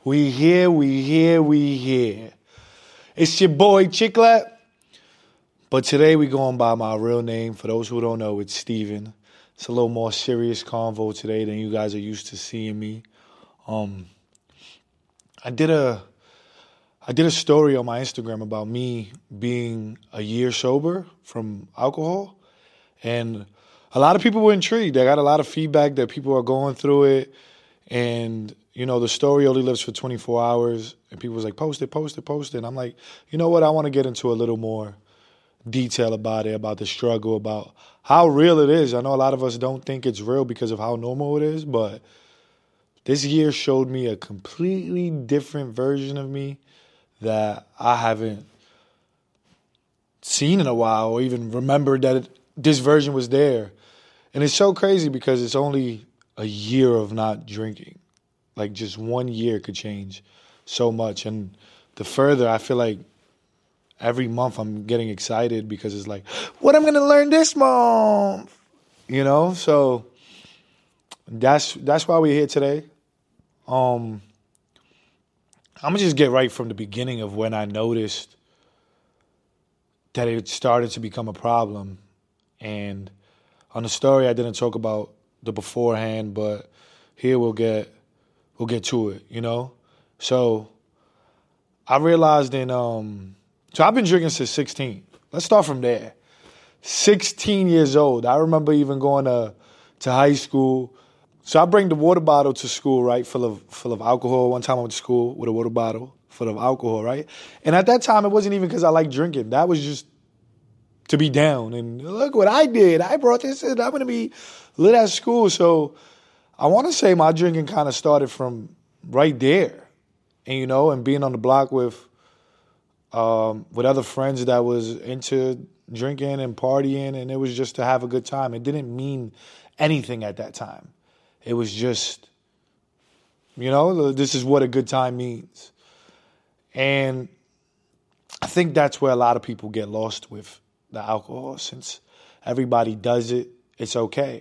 We here. It's your boy Chiclet. But today we going by my real name. For those who don't know, it's Steven. It's a little more serious convo today than you guys are used to seeing me. I did a story on my Instagram about me being a year sober from alcohol. And a lot of people were intrigued. I got a lot of feedback that people are going through it. And, you know, the story only lives for 24 hours. And people was like, post it. And I'm like, you know what? I want to get into a little more detail about it, about the struggle, about how real it is. I know a lot of us don't think it's real because of how normal it is, but this year showed me a completely different version of me that I haven't seen in a while or even remembered that this version was there. And it's so crazy because it's only a year of not drinking. Like just 1 year could change so much. And the further, I feel like every month I'm getting excited because it's like, what I'm going to learn this month, you know? So that's why we're here today. I'm going to just get right from the beginning of when I noticed that it started to become a problem. And on the story, I didn't talk about the beforehand, but here we'll get to it, you know? So I realized so I've been drinking since 16. Let's start from there. 16 years old. I remember even going to high school. So I bring the water bottle to school, right, full of alcohol. One time I went to school with a water bottle full of alcohol, right? And at that time, it wasn't even because I liked drinking. That was just to be down. And look what I did. I brought this in. I'm going to be lit at school. So I want to say my drinking kind of started from right there. And, you know, and being on the block with other friends that was into drinking and partying, and it was just to have a good time. It didn't mean anything at that time. It was just, you know, this is what a good time means. And I think that's where a lot of people get lost with the alcohol. Since everybody does it, it's okay.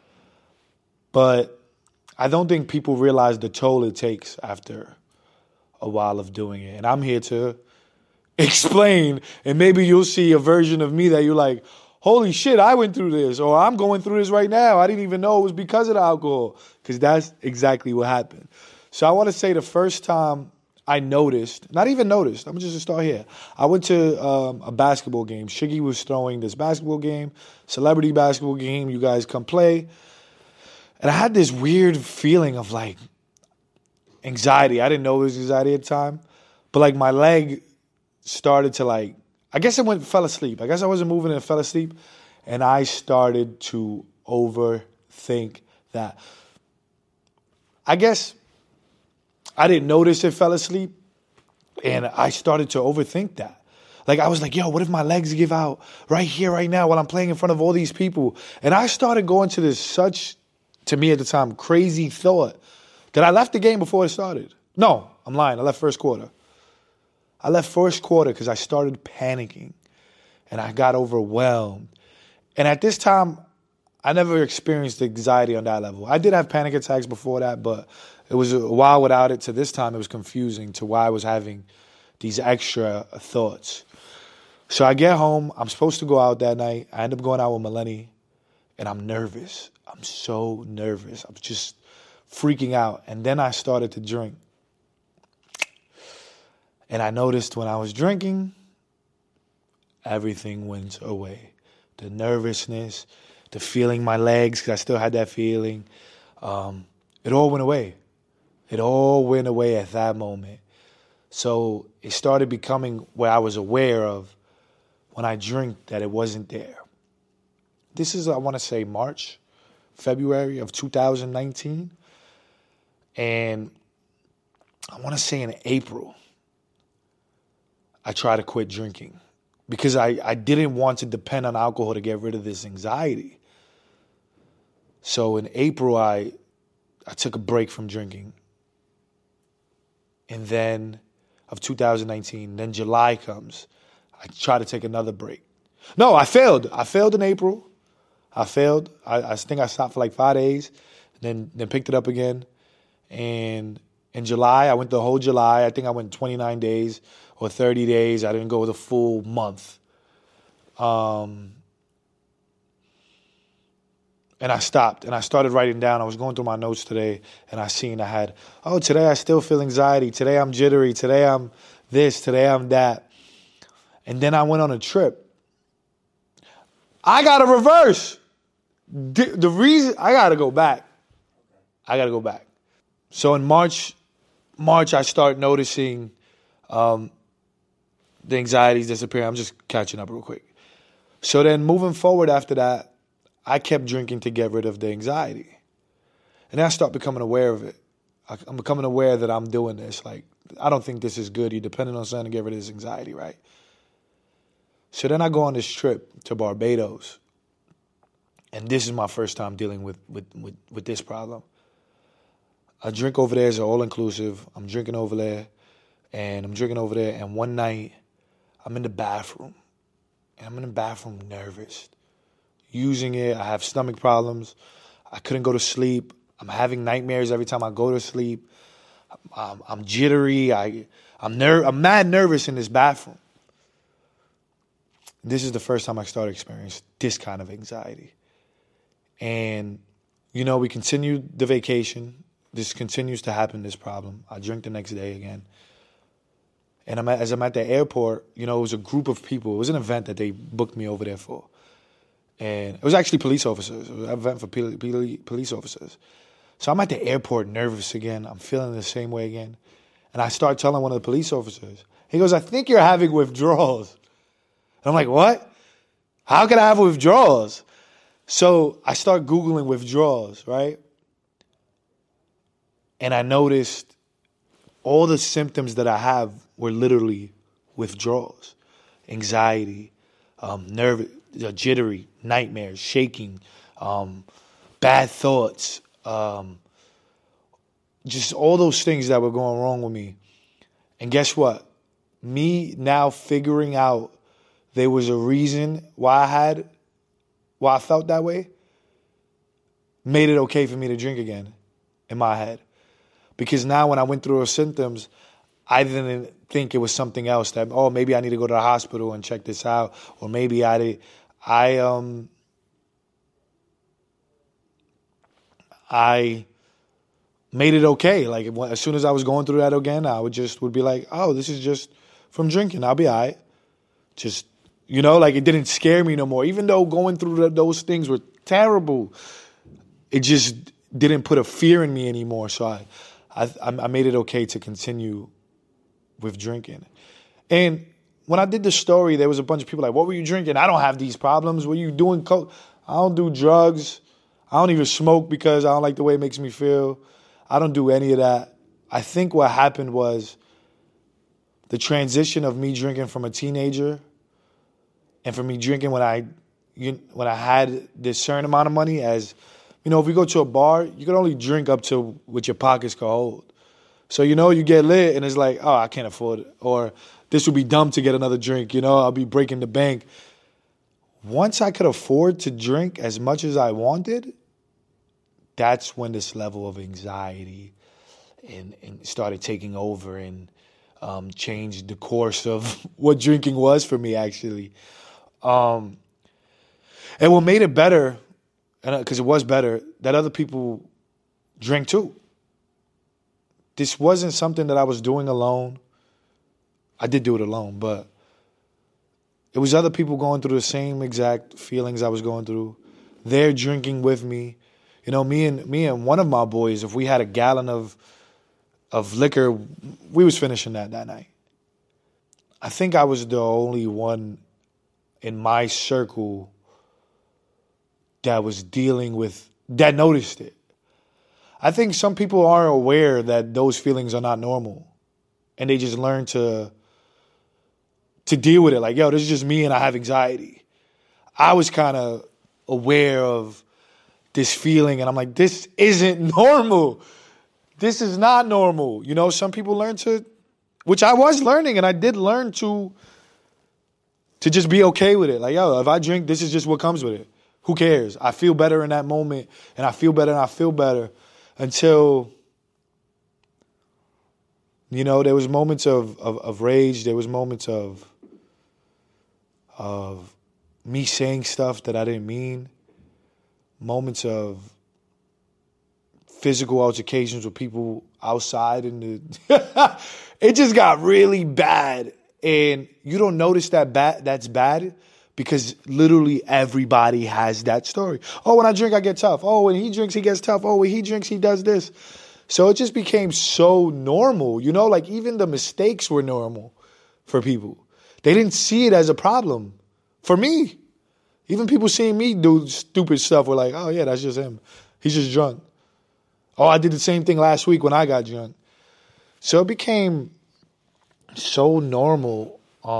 But I don't think people realize the toll it takes after a while of doing it. And I'm here to explain, and maybe you'll see a version of me that you're like, holy shit, I went through this, or I'm going through this right now. I didn't even know it was because of the alcohol, because that's exactly what happened. So I want to say the first time I noticed, not even noticed, I'm just going to start here. I went to a basketball game. Shiggy was throwing this basketball game, celebrity basketball game. You guys come play. And I had this weird feeling of like anxiety. I didn't know it was anxiety at the time, but like my leg started to like, I guess I fell asleep. I guess I wasn't moving and fell asleep. And I started to overthink that. I guess I didn't notice it fell asleep. And I started to overthink that. Like I was like, yo, what if my legs give out right here, right now while I'm playing in front of all these people? And I started going to this such, to me at the time, crazy thought that I left the game before it started. No, I'm lying. I left first quarter. I left first quarter because I started panicking and I got overwhelmed. And at this time, I never experienced anxiety on that level. I did have panic attacks before that, but it was a while without it. To this time, it was confusing to why I was having these extra thoughts. So I get home. I'm supposed to go out that night. I end up going out with Melanie, and I'm nervous. I'm so nervous. I'm just freaking out. And then I started to drink. And I noticed when I was drinking, everything went away. The nervousness, the feeling my legs, because I still had that feeling. It all went away. It all went away at that moment. So it started becoming where I was aware of when I drink that it wasn't there. This is, I want to say, February of 2019. And I want to say in April, I tried to quit drinking because I didn't want to depend on alcohol to get rid of this anxiety. So in April, I took a break from drinking. And then of 2019, then July comes. I try to take another break. No, I failed. I failed in April. I failed. I think I stopped for like 5 days, then picked it up again. And in July. I went the whole July. I think I went 29 days or 30 days. I didn't go the full month. And I stopped and I started writing down. I was going through my notes today and I had, today I still feel anxiety. Today I'm jittery. Today I'm this. Today I'm that. And then I went on a trip. I got to reverse. The reason I got to go back. So in March, I start noticing the anxieties disappearing. I'm just catching up real quick. So then moving forward after that, I kept drinking to get rid of the anxiety. And then I start becoming aware of it. I'm becoming aware that I'm doing this. Like, I don't think this is good. You're depending on something to get rid of this anxiety, right? So then I go on this trip to Barbados. And this is my first time dealing with this problem. I drink over there as an all-inclusive. I'm drinking over there. And one night, I'm in the bathroom. And I'm in the bathroom nervous. Using it, I have stomach problems. I couldn't go to sleep. I'm having nightmares every time I go to sleep. I'm jittery. I'm mad nervous in this bathroom. This is the first time I started experiencing this kind of anxiety. And, we continued the vacation. This continues to happen, this problem. I drink the next day again. And as I'm at the airport, it was a group of people. It was an event that they booked me over there for. And it was actually police officers. It was an event for police officers. So I'm at the airport nervous again. I'm feeling the same way again. And I start telling one of the police officers. He goes, I think you're having withdrawals. And I'm like, what? How could I have withdrawals? So I start Googling withdrawals, right? And I noticed all the symptoms that I have were literally withdrawals. Anxiety, nervous, jittery, nightmares, shaking, bad thoughts, just all those things that were going wrong with me. And guess what? Me now figuring out there was a reason why I felt that way made it okay for me to drink again in my head. Because now when I went through those symptoms, I didn't think it was something else that, maybe I need to go to the hospital and check this out. Or maybe I made it okay. Like as soon as I was going through that again, I would be like, this is just from drinking. I'll be all right. Just, like it didn't scare me no more. Even though going through those things were terrible, it just didn't put a fear in me anymore. So I made it okay to continue with drinking. And when I did the story, there was a bunch of people like, what were you drinking? I don't have these problems. What are you doing? I don't do drugs. I don't even smoke because I don't like the way it makes me feel. I don't do any of that. I think what happened was the transition of me drinking from a teenager and for me drinking when I had this certain amount of money. As if we go to a bar, you can only drink up to what your pockets can hold. So, you get lit and it's like, I can't afford it. Or this would be dumb to get another drink. I'll be breaking the bank. Once I could afford to drink as much as I wanted, that's when this level of anxiety and started taking over and changed the course of what drinking was for me, actually. And what made it better, because it was better, that other people drank too. This wasn't something that I was doing alone. I did do it alone, but it was other people going through the same exact feelings I was going through. They're drinking with me. Me and one of my boys, if we had a gallon of liquor, we was finishing that night. I think I was the only one in my circle that noticed it. I think some people aren't aware that those feelings are not normal. And they just learn to deal with it. Like, this is just me and I have anxiety. I was kind of aware of this feeling and I'm like, this isn't normal. This is not normal. Some people learn which I was learning, and I did learn to just be okay with it. Like, if I drink, this is just what comes with it. Who cares? I feel better in that moment, and I feel better until You know, there was moments of rage. There was moments of me saying stuff that I didn't mean. Moments of physical altercations with people outside in the it just got really bad. And you don't notice that's bad because literally everybody has that story. Oh, when I drink, I get tough. Oh, when he drinks, he gets tough. Oh, when he drinks, he does this. So it just became so normal, you know, like even the mistakes were normal for people. They didn't see it as a problem. For me, even people seeing me do stupid stuff were like, oh yeah, that's just him. He's just drunk. Oh, I did the same thing last week when I got drunk. So it became so normal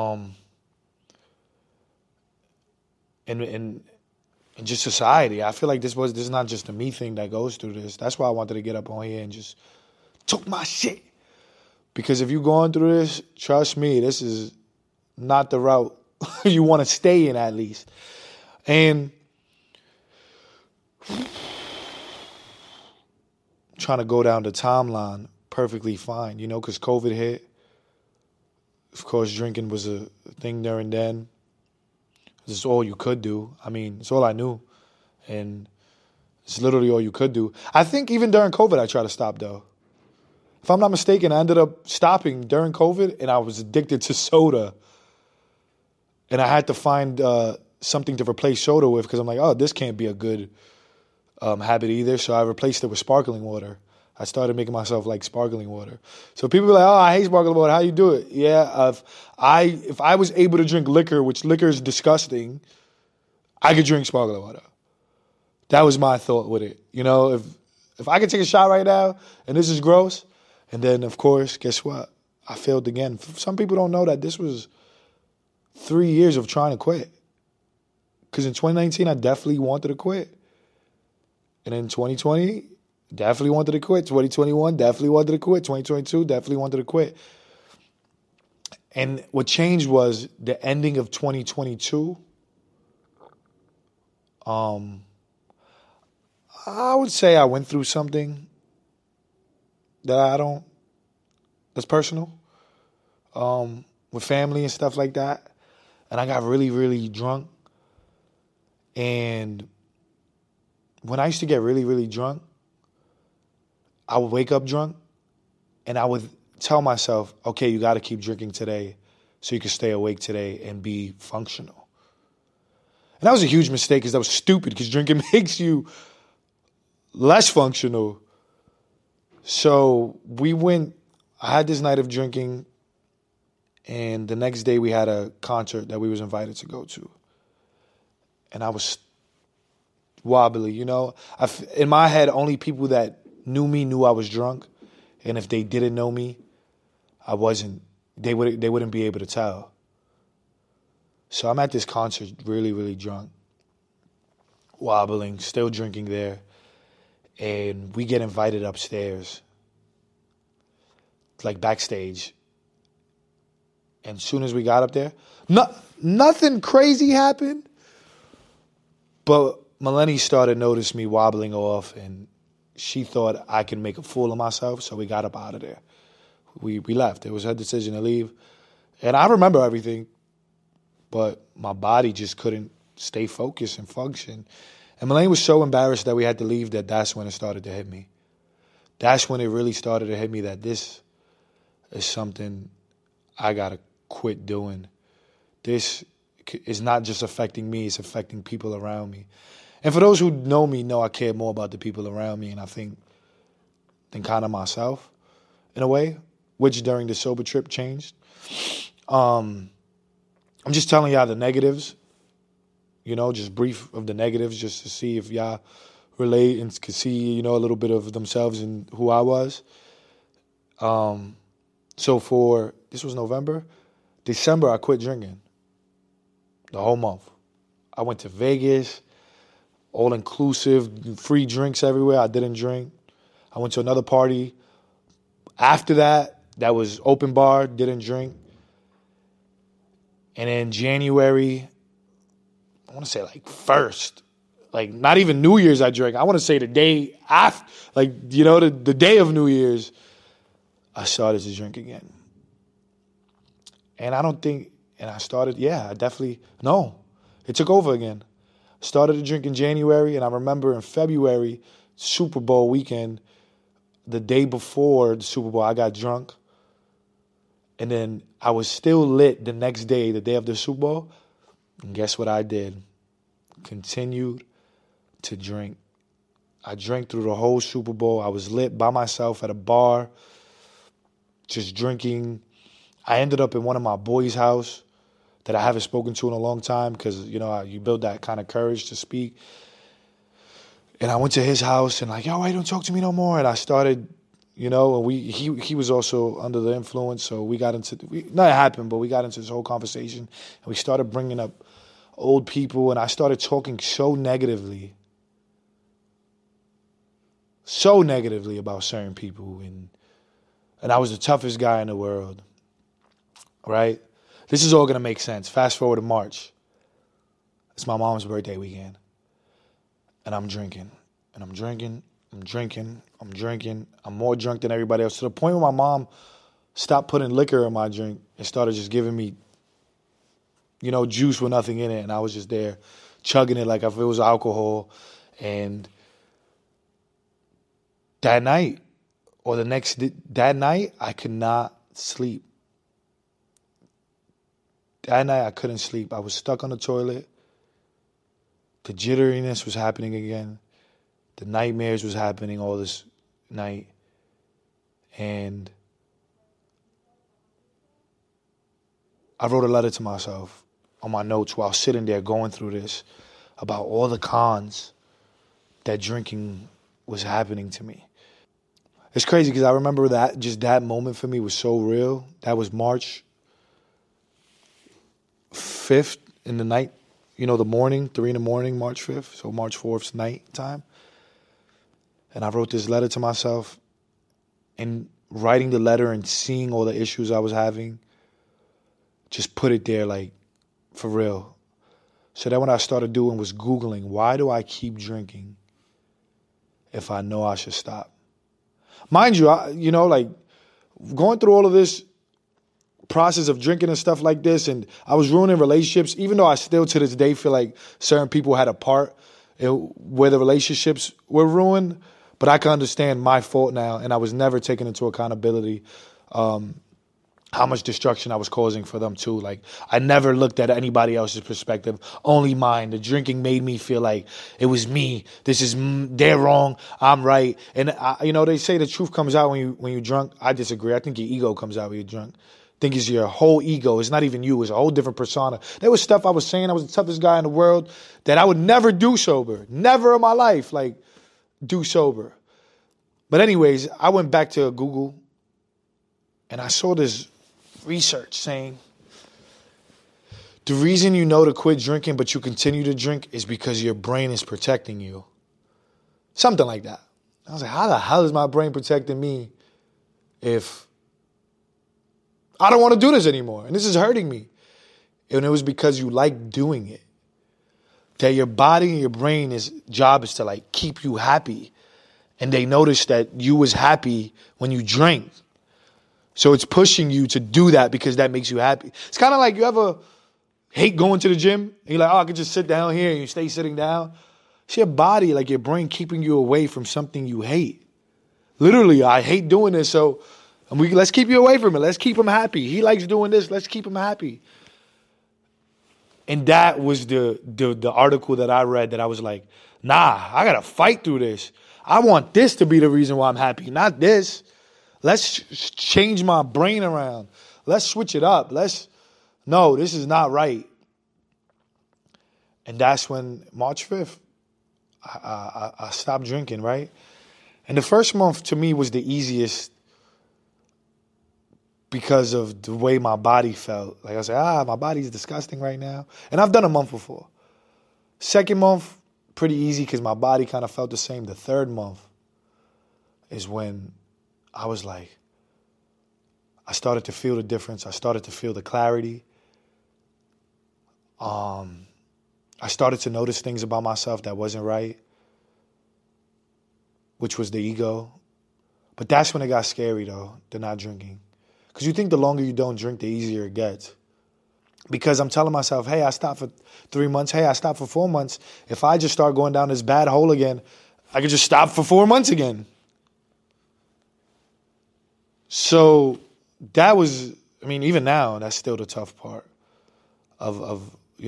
in just society. I feel like this is not just a me thing that goes through this. That's why I wanted to get up on here and just talk my shit. Because if you're going through this, trust me, this is not the route you want to stay in, at least. And trying to go down the timeline perfectly fine, you know, because COVID hit. Of course, drinking was a thing there and then. It's all you could do. I mean, it's all I knew. And it's literally all you could do. I think even during COVID, I tried to stop, though. If I'm not mistaken, I ended up stopping during COVID, and I was addicted to soda. And I had to find something to replace soda with because I'm like, oh, this can't be a good habit either. So I replaced it with sparkling water. I started making myself like sparkling water. So people were like, oh, I hate sparkling water. How you do it? Yeah, if I was able to drink liquor, which liquor is disgusting, I could drink sparkling water. That was my thought with it. You know, if I could take a shot right now and this is gross, and then, of course, guess what? I failed again. Some people don't know that this was 3 years of trying to quit. Because in 2019, I definitely wanted to quit. And in 2020, definitely wanted to quit. 2021, definitely wanted to quit. 2022, definitely wanted to quit. And what changed was the ending of 2022. I would say I went through something that's personal, with family and stuff like that. And I got really, really drunk. And when I used to get really, really drunk, I would wake up drunk and I would tell myself, okay, you got to keep drinking today so you can stay awake today and be functional. And that was a huge mistake because that was stupid because drinking makes you less functional. So I had this night of drinking, and the next day we had a concert that we was invited to go to. And I was wobbly, you know. In my head, only people that knew me knew I was drunk. And if they didn't know me, I wasn't. They wouldn't be able to tell. So I'm at this concert really, really drunk, wobbling, still drinking there. And we get invited upstairs, like backstage. And as soon as we got up there, nothing crazy happened. But Melanie started noticing me wobbling off, and she thought I could make a fool of myself, so we got up out of there. We left. It was her decision to leave. And I remember everything, but my body just couldn't stay focused and function. And Melanie was so embarrassed that we had to leave that's when it started to hit me. That's when it really started to hit me that this is something I got to quit doing. This is not just affecting me, it's affecting people around me. And for those who know me, know I care more about the people around me, and I think than kind of myself, in a way, which during the sober trip changed. I'm just telling y'all the negatives, you know, just brief of the negatives, just to see if y'all relate and could see, you know, a little bit of themselves and who I was. So this was November. December, I quit drinking. The whole month. I went to Vegas, all-inclusive, free drinks everywhere. I didn't drink. I went to another party. After that was open bar, didn't drink. And in January, I want to say like 1st, like not even New Year's I drank. I want to say the day after, like, you know, the day of New Year's, I started to drink again. And I don't think, and I started, I definitely, no, it took over again. Started to drink in January, and I remember in February, Super Bowl weekend, the day before the Super Bowl, I got drunk. And then I was still lit the next day, the day of the Super Bowl. And guess what I did? Continued to drink. I drank through the whole Super Bowl. I was lit by myself at a bar, just drinking. I ended up in one of my boys' house that I haven't spoken to in a long time because, you build that kind of courage to speak. And I went to his house and like, yo, why you don't talk to me no more? And I started, and he was also under the influence. So we got into, not it happened, but we got into this whole conversation. And we started bringing up old people. And I started talking so negatively about certain people. And I was the toughest guy in the world, right? This is all going to make sense. Fast forward to March. It's my mom's birthday weekend. And I'm drinking. And I'm drinking. I'm drinking. I'm drinking. I'm more drunk than everybody else. To the point where my mom stopped putting liquor in my drink and started just giving me, juice with nothing in it. And I was just there chugging it like if it was alcohol. And that night, I could not sleep. That night, I couldn't sleep. I was stuck on the toilet. The jitteriness was happening again. The nightmares was happening all this night. And I wrote a letter to myself on my notes while sitting there going through this about all the cons that drinking was happening to me. It's crazy because I remember that moment for me was so real. That was March 5th in the night, the morning, 3 in the morning, March 5th, so March 4th's night time. And I wrote this letter to myself, and writing the letter and seeing all the issues I was having, just put it there like, for real. So then what I started doing was Googling, why do I keep drinking if I know I should stop? Mind you, going through all of this process of drinking and stuff like this, and I was ruining relationships, even though I still to this day feel like certain people had a part where the relationships were ruined, but I can understand my fault now, and I was never taken into accountability how much destruction I was causing for them too. Like, I never looked at anybody else's perspective, only mine. The drinking made me feel like it was me. They're wrong, I'm right. And they say the truth comes out when you're drunk. I disagree. I think your ego comes out when you're drunk. I think it's your whole ego. It's not even you. It's a whole different persona. There was stuff I was saying. I was the toughest guy in the world that I would never do sober. Never in my life, do sober. But anyways, I went back to Google and I saw this research saying the reason you know to quit drinking but you continue to drink is because your brain is protecting you. Something like that. I was like, how the hell is my brain protecting me if I don't want to do this anymore and this is hurting me? And it was because you like doing it. That your body and your brain's job is to keep you happy. And they noticed that you was happy when you drank. So it's pushing you to do that because that makes you happy. It's kind of like you ever hate going to the gym and you're like, oh, I could just sit down here and you stay sitting down. It's your body, your brain keeping you away from something you hate. Literally, I hate doing this, so let's keep you away from it. Let's keep him happy. He likes doing this. Let's keep him happy. And that was the article that I read that I was like, nah, I got to fight through this. I want this to be the reason why I'm happy, not this. Let's change my brain around. Let's switch it up. No, this is not right. And that's when March 5th, I stopped drinking, right? And the first month to me was the easiest because of the way my body felt. Like I said, my body's disgusting right now. And I've done a month before. Second month, pretty easy because my body kind of felt the same. The third month is when I was like, I started to feel the difference. I started to feel the clarity. I started to notice things about myself that wasn't right, which was the ego. But that's when it got scary, though, the not drinking. Because you think the longer you don't drink, the easier it gets. Because I'm telling myself, hey, I stopped for 3 months. Hey, I stopped for 4 months. If I just start going down this bad hole again, I could just stop for 4 months again. So that was, I mean, even now, that's still the tough part of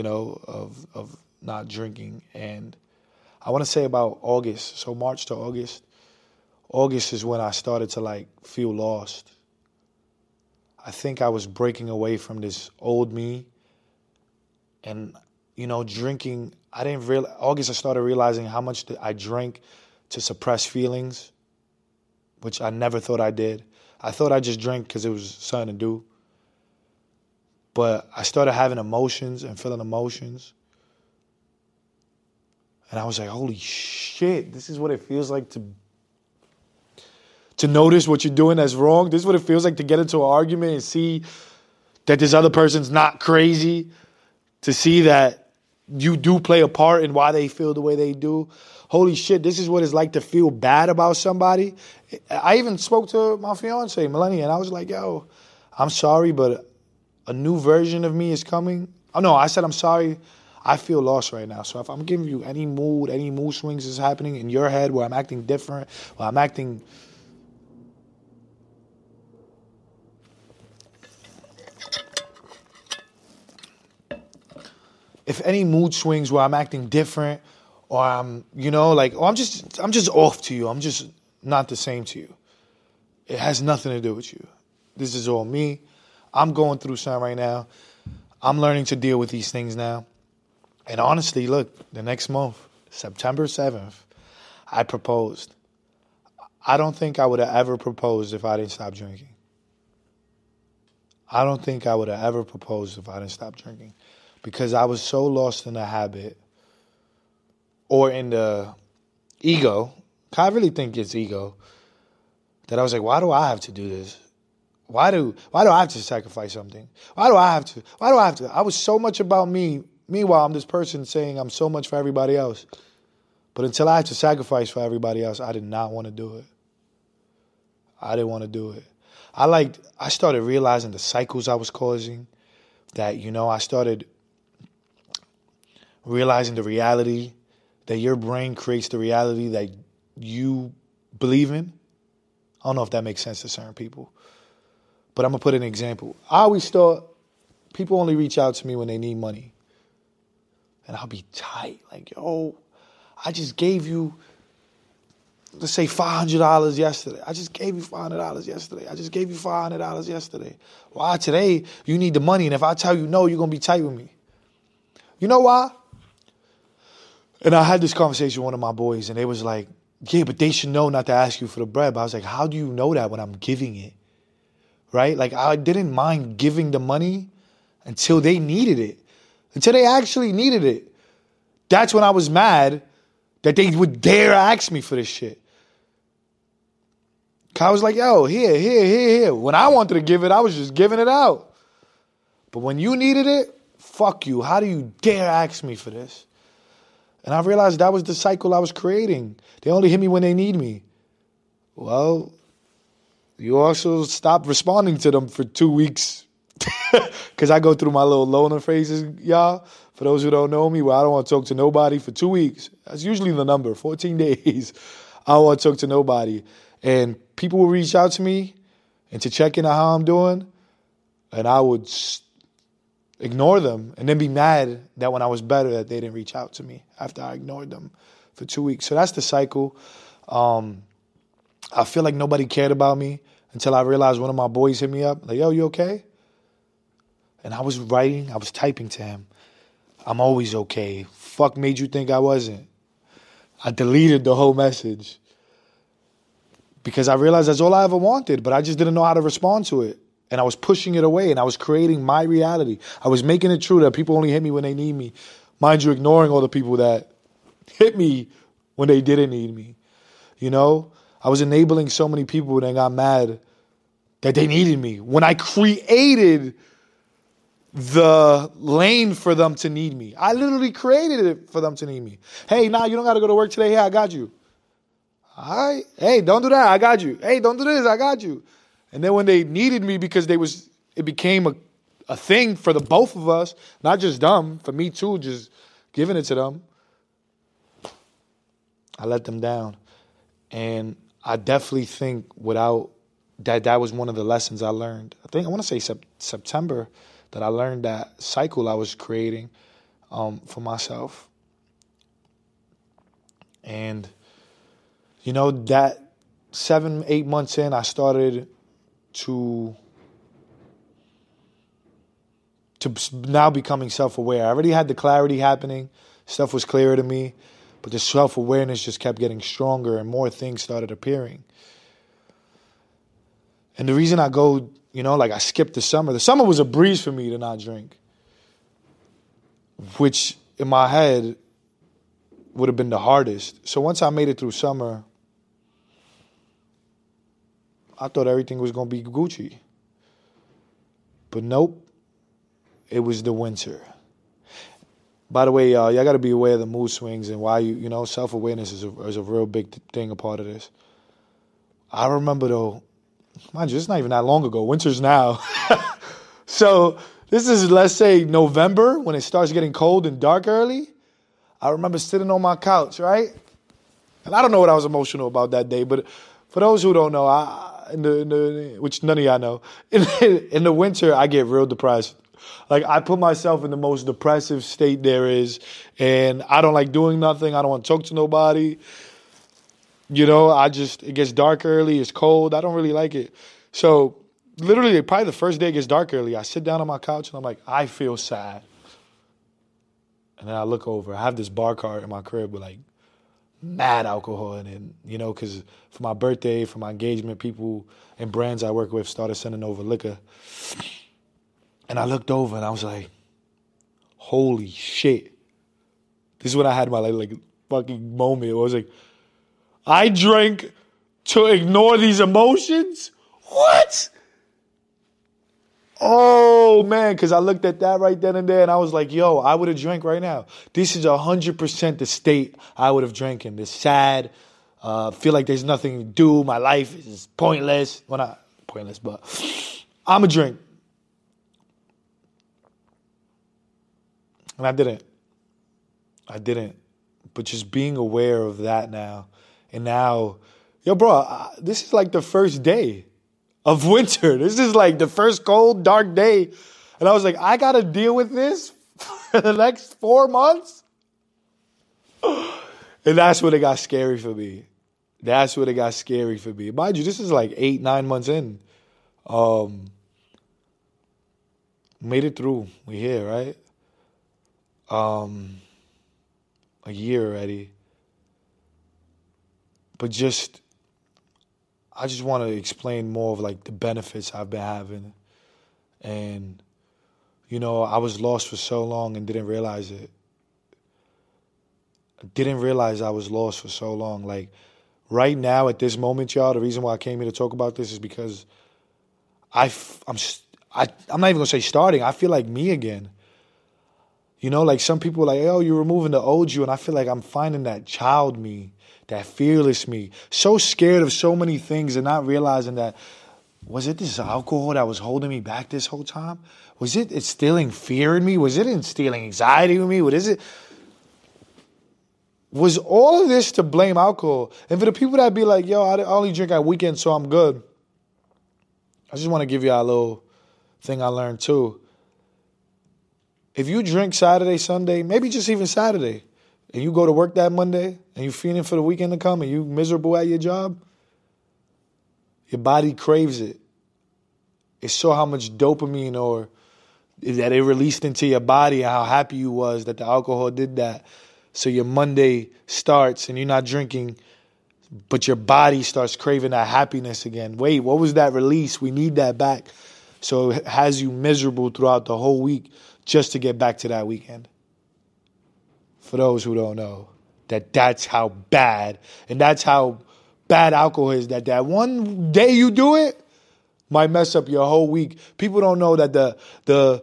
not drinking. And I want to say about August, so March to August is when I started to like feel lost. I think I was breaking away from this old me. And, drinking, August I started realizing how much I drank to suppress feelings, which I never thought I did. I thought I just drank because it was something to do. But I started having emotions and feeling emotions. And I was like, holy shit, this is what it feels like to notice what you're doing that's wrong. This is what it feels like to get into an argument and see that this other person's not crazy. To see that you do play a part in why they feel the way they do. Holy shit, this is what it's like to feel bad about somebody. I even spoke to my fiance, Melanie, and I was like, yo, I'm sorry, but a new version of me is coming. Oh, no, I said, I'm sorry. I feel lost right now. So if I'm giving you any mood swings is happening in your head where I'm acting different, where I'm acting... If any mood swings where I'm acting different or I'm, I'm just off to you. I'm just not the same to you. It has nothing to do with you. This is all me. I'm going through something right now. I'm learning to deal with these things now. And honestly, look, the next month, September 7th, I proposed. I don't think I would have ever proposed if I didn't stop drinking. I don't think I would have ever proposed if I didn't stop drinking. Because I was so lost in the habit or in the ego. I really think it's ego. That I was like, why do I have to do this? Why do I have to sacrifice something? Why do I have to? I was so much about me. Meanwhile, I'm this person saying I'm so much for everybody else. But until I had to sacrifice for everybody else, I did not want to do it. I didn't want to do it. I started realizing the cycles I was causing. That, I started realizing the reality that your brain creates the reality that you believe in. I don't know if that makes sense to certain people. But I'm going to put an example. I always thought people only reach out to me when they need money. And I'll be tight. Like, yo, I just gave you, let's say $500 yesterday. I just gave you $500 yesterday. I just gave you $500 yesterday. Why today you need the money? And if I tell you no, you're going to be tight with me. You know why? And I had this conversation with one of my boys, and they was like, yeah, but they should know not to ask you for the bread. But I was like, how do you know that when I'm giving it? Right? Like, I didn't mind giving the money until they needed it. Until they actually needed it. That's when I was mad that they would dare ask me for this shit. I was like, yo, here. When I wanted to give it, I was just giving it out. But when you needed it, fuck you. How do you dare ask me for this? And I realized that was the cycle I was creating. They only hit me when they need me. Well, you also stop responding to them for 2 weeks. Because I go through my little loner phases, y'all. For those who don't know me, I don't want to talk to nobody for 2 weeks. That's usually the number, 14 days. I don't want to talk to nobody. And people will reach out to me and to check in on how I'm doing. And I would ignore them and then be mad that when I was better that they didn't reach out to me after I ignored them for 2 weeks. So that's the cycle. I feel like nobody cared about me until I realized one of my boys hit me up. Like, yo, you okay? And I was typing to him. I'm always okay. Fuck made you think I wasn't? I deleted the whole message because I realized that's all I ever wanted, but I just didn't know how to respond to it. And I was pushing it away, and I was creating my reality. I was making it true that people only hit me when they need me. Mind you, ignoring all the people that hit me when they didn't need me. I was enabling so many people that got mad that they needed me. When I created the lane for them to need me. I literally created it for them to need me. Hey, you don't got to go to work today. Yeah, I got you. all right, hey, don't do that, I got you. Hey, don't do this, I got you. And then when they needed me because it became a thing for the both of us, not just them, for me too, just giving it to them, I let them down. And I definitely think without that was one of the lessons I learned. I want to say September that I learned that cycle I was creating for myself. And, that 7-8 months in, I started to now becoming self-aware. I already had the clarity happening. Stuff was clearer to me. But the self-awareness just kept getting stronger and more things started appearing. And the reason I go, I skipped the summer. The summer was a breeze for me to not drink. Which, in my head, would have been the hardest. So once I made it through summer, I thought everything was going to be Gucci. But nope. It was the winter. By the way, y'all got to be aware of the mood swings and why self-awareness is a real big thing, a part of this. I remember, though, mind you, it's not even that long ago. Winter's now. So this is, let's say, November, when it starts getting cold and dark early. I remember sitting on my couch, right? And I don't know what I was emotional about that day, but for those who don't know, which none of y'all know, in the winter, I get real depressed. Like, I put myself in the most depressive state there is, and I don't like doing nothing. I don't want to talk to nobody. It gets dark early. It's cold. I don't really like it. So, literally, probably the first day it gets dark early, I sit down on my couch, and I'm like, I feel sad. And then I look over. I have this bar cart in my crib with, mad alcohol in it, because for my birthday, for my engagement, people and brands I work with started sending over liquor. And I looked over and I was like, holy shit. This is when I had my fucking moment. It was like, I drank to ignore these emotions? What? Oh, man, because I looked at that right then and there and I was like, yo, I would have drank right now. This is 100% the state I would have drank in. This sad, feel like there's nothing to do. My life is pointless. Well, not pointless, but I'm a drink. And I didn't. But just being aware of that now. And now, bro, this is like the first day of winter. This is like the first cold, dark day. And I was like, I got to deal with this for the next 4 months? And that's when it got scary for me. Mind you, this is like 8-9 months in. Made it through. We here, right? A year already. But I just want to explain more of the benefits I've been having. And, I was lost for so long and didn't realize it. I didn't realize I was lost for so long. Right now at this moment, y'all, the reason why I came here to talk about this is because I'm not even going to say starting. I feel like me again. Some people are like, oh, you're removing the old you. And I feel like I'm finding that child me, that fearless me. So scared of so many things and not realizing that, was it this alcohol that was holding me back this whole time? Was it instilling fear in me? Was it instilling anxiety in me? What is it? Was all of this to blame alcohol? And for the people that be like, yo, I only drink at weekends, so I'm good. I just want to give you a little thing I learned too. If you drink Saturday, Sunday, maybe just even Saturday, and you go to work that Monday, and you're feeling for the weekend to come, and you miserable at your job, your body craves it. It saw how much dopamine or that it released into your body and how happy you was that the alcohol did that. So your Monday starts, and you're not drinking, but your body starts craving that happiness again. Wait, what was that release? We need that back. So it has you miserable throughout the whole week just to get back to that weekend. For those who don't know, that's how bad, and that's how bad alcohol is, that one day you do it might mess up your whole week. People don't know that the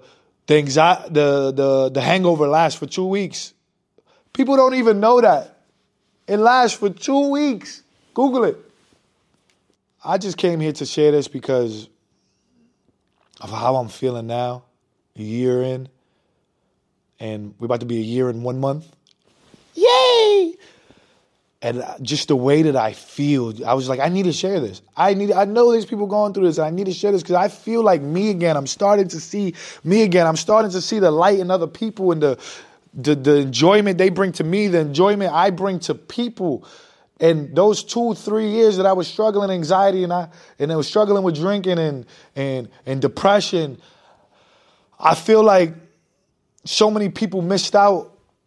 hangover lasts for 2 weeks. People don't even know that. It lasts for 2 weeks. Google it. I just came here to share this because of how I'm feeling now, a year in. And we're about to be a year and 1 month. Yay! And just the way that I feel, I was like, I need to share this. I know there's people going through this. I need to share this because I feel like me again. I'm starting to see me again. I'm starting to see the light in other people and the enjoyment they bring to me, the enjoyment I bring to people. And those 2-3 years that I was struggling with anxiety and I was struggling with drinking and depression, I feel like so many people missed out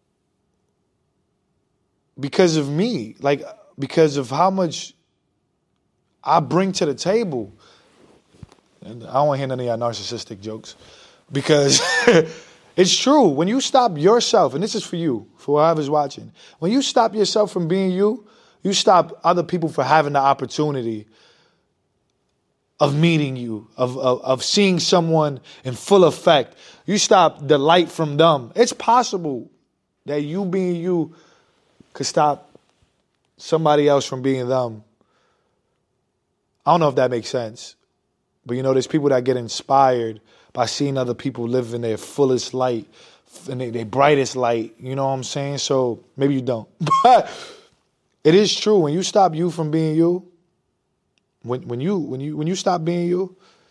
because of me, like because of how much I bring to the table. And I don't want to hear none of y'all narcissistic jokes because it's true. When you stop yourself, and this is for you, for whoever's watching, when you stop yourself from being you, you stop other people from having the opportunity of meeting you, of seeing someone in full effect. You stop the light from them. It's possible that you being you could stop somebody else from being them. I don't know if that makes sense. But there's people that get inspired by seeing other people live in their fullest light and their brightest light. You know what I'm saying? So maybe you don't. But it is true. When you stop you from being you, when you stop being you,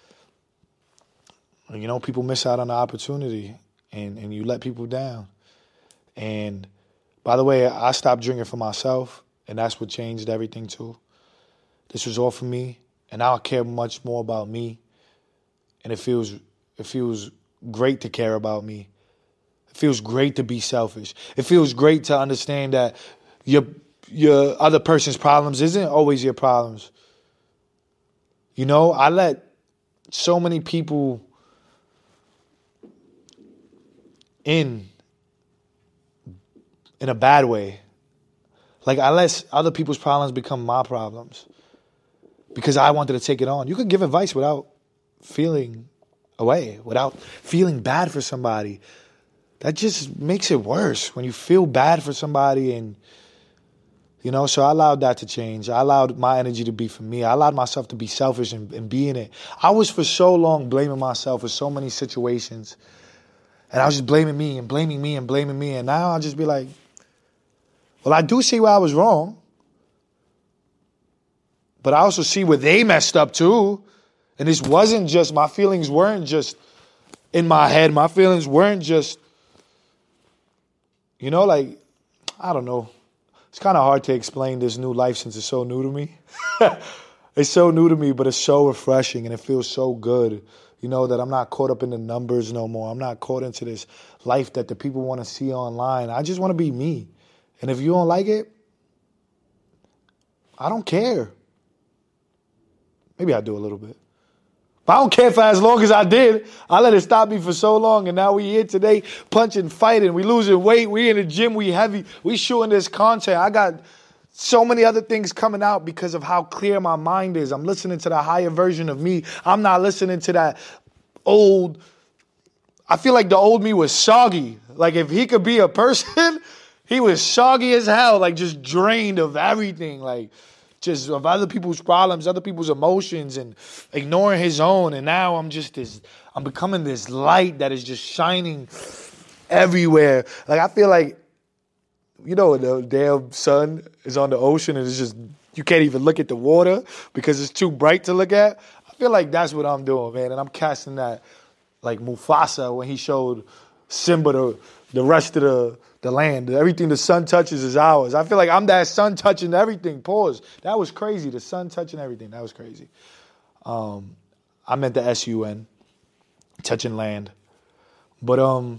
people miss out on the opportunity and you let people down. And by the way, I stopped drinking for myself, and that's what changed everything too. This was all for me, and now I care much more about me. And it feels great to care about me. It feels great to be selfish. It feels great to understand that your other person's problems isn't always your problems. I let so many people in a bad way. Like I let other people's problems become my problems because I wanted to take it on. You could give advice without feeling away, without feeling bad for somebody. That just makes it worse when you feel bad for somebody and so I allowed that to change. I allowed my energy to be for me. I allowed myself to be selfish and be in it. I was for so long blaming myself for so many situations. And I was just blaming me and blaming me and blaming me. And now I'll just be like, well, I do see where I was wrong. But I also see where they messed up too. And this wasn't just, my feelings weren't just in my head. My feelings weren't just, I don't know. It's kind of hard to explain this new life since it's so new to me. It's so new to me, but it's so refreshing and it feels so good. That I'm not caught up in the numbers no more. I'm not caught into this life that the people want to see online. I just want to be me. And if you don't like it, I don't care. Maybe I do a little bit. But I don't care for as long as I did. I let it stop me for so long. And now we here today punching, fighting. We losing weight. We in the gym. We heavy. We shooting this content. I got so many other things coming out because of how clear my mind is. I'm listening to the higher version of me. I'm not listening to that old. I feel like the old me was soggy. Like if he could be a person, he was soggy as hell. Like just drained of everything. Like just of other people's problems, other people's emotions, and ignoring his own. And now I'm becoming this light that is just shining everywhere. Like I feel like, the damn sun is on the ocean and it's just, you can't even look at the water because it's too bright to look at. I feel like that's what I'm doing, man. And I'm casting that like Mufasa when he showed Simba the rest of the land. Everything the sun touches is ours. I feel like I'm that sun touching everything. Pause. That was crazy. The sun touching everything. That was crazy. I meant the S-U-N, touching land. But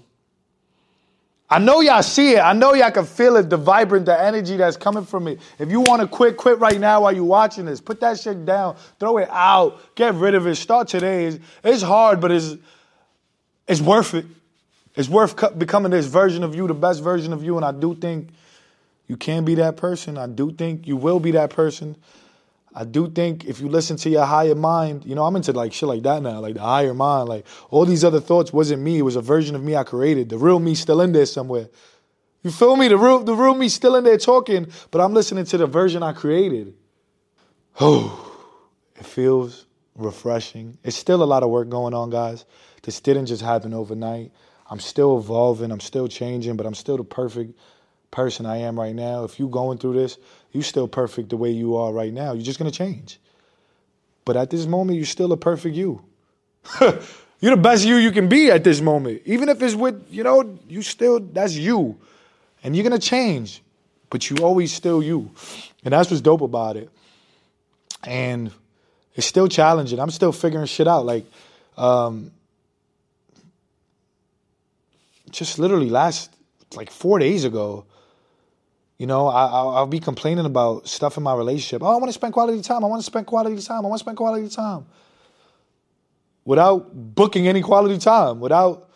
I know y'all see it. I know y'all can feel it, the vibrant, the energy that's coming from it. If you want to quit right now while you're watching this. Put that shit down. Throw it out. Get rid of it. Start today. It's hard, but it's worth it. It's worth becoming this version of you, the best version of you. And I do think you can be that person. I do think you will be that person. I do think if you listen to your higher mind, I'm into like shit like that now, like the higher mind, like all these other thoughts wasn't me. It was a version of me I created. The real me still in there somewhere. You feel me? The real me still in there talking, but I'm listening to the version I created. It feels refreshing. It's still a lot of work going on, guys. This didn't just happen overnight. I'm still evolving. I'm still changing, but I'm still the perfect person I am right now. If you going through this, you still perfect the way you are right now. You're just going to change. But at this moment, you're still a perfect you. You're the best you can be at this moment. Even if it's with, you still, that's you. And you're going to change. But you always still you. And that's what's dope about it. And it's still challenging. I'm still figuring shit out. Like, just literally 4 days ago, I'll be complaining about stuff in my relationship. Oh, I want to spend quality time. I want to spend quality time. I want to spend quality time. Without booking any quality time. Without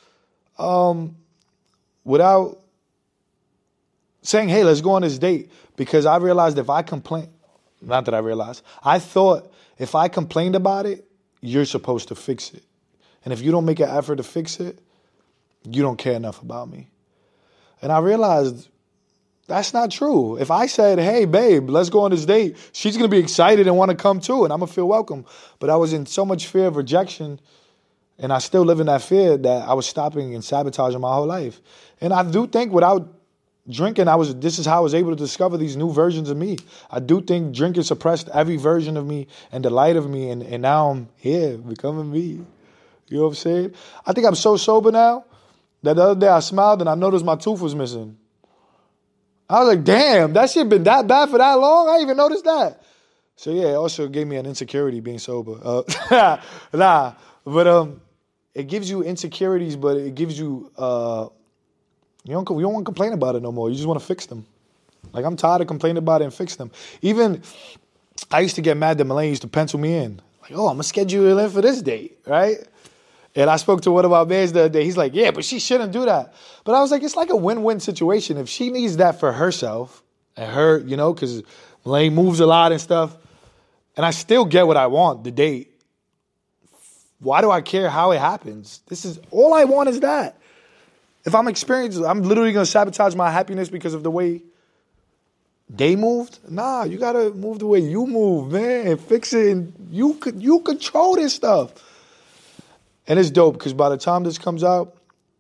saying, hey, let's go on this date. Because I realized if I complain, not that I realized, I thought if I complained about it, you're supposed to fix it. And if you don't make an effort to fix it, you don't care enough about me. And I realized that's not true. If I said, hey, babe, let's go on this date, she's going to be excited and want to come too, and I'm going to feel welcome. But I was in so much fear of rejection, and I still live in that fear that I was stopping and sabotaging my whole life. And I do think without drinking, this is how I was able to discover these new versions of me. I do think drinking suppressed every version of me and the light of me, and now I'm here becoming me. You know what I'm saying? I think I'm so sober now that the other day I smiled and I noticed my tooth was missing. I was like, damn, that shit been that bad for that long? I didn't even noticed that. So yeah, it also gave me an insecurity being sober. But it gives you insecurities, but it gives you, you don't want to complain about it no more. You just want to fix them. Like, I'm tired of complaining about it and fix them. Even, I used to get mad that Malane used to pencil me in. Like, oh, I'm going to schedule you in for this date, right? And I spoke to one of my mans the other day. He's like, yeah, but she shouldn't do that. But I was like, it's like a win-win situation. If she needs that for herself and her, because Malane moves a lot and stuff, and I still get what I want, the date, why do I care how it happens? All I want is that. If I'm experienced, I'm literally going to sabotage my happiness because of the way they moved. Nah, you got to move the way you move, man. Fix it. And you control this stuff. And it's dope because by the time this comes out,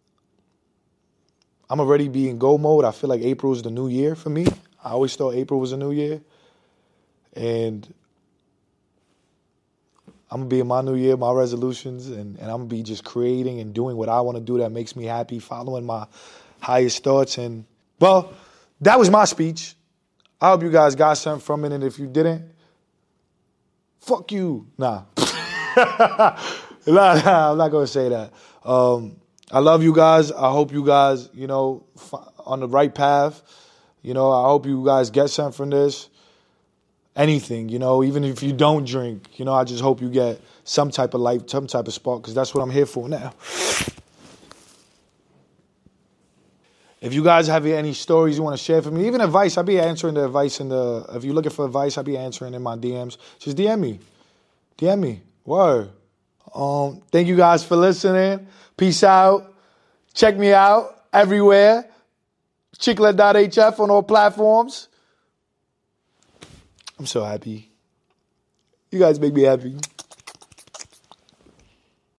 I'm already be in go mode. I feel like April is the new year for me. I always thought April was a new year. And I'm going to be in my new year, my resolutions, and I'm going to be just creating and doing what I want to do that makes me happy, following my highest thoughts. And, well, that was my speech. I hope you guys got something from it, and if you didn't, fuck you. Nah. Nah, I'm not going to say that. I love you guys. I hope you guys, on the right path. I hope you guys get something from this. Anything, even if you don't drink, I just hope you get some type of life, some type of spark, because that's what I'm here for now. If you guys have any stories you want to share for me, even advice, I'll be answering the advice if you're looking for advice, I'll be answering in my DMs. Just DM me. DM me. Word. Thank you guys for listening. Peace out. Check me out everywhere. Chiclet.hf on all platforms. I'm so happy. You guys make me happy.